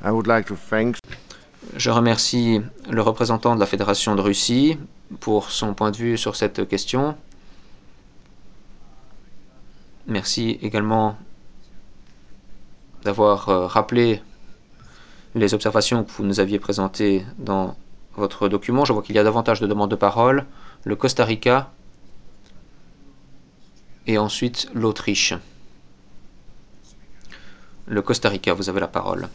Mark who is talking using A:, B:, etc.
A: I would like to thank
B: Je remercie le représentant de la Fédération de Russie pour son point de vue sur cette question. Merci également d'avoir rappelé les observations que vous nous aviez présentées dans votre document. Je vois qu'il y a davantage de demandes de parole. Le Costa Rica et ensuite l'Autriche. Le Costa Rica, vous avez la parole.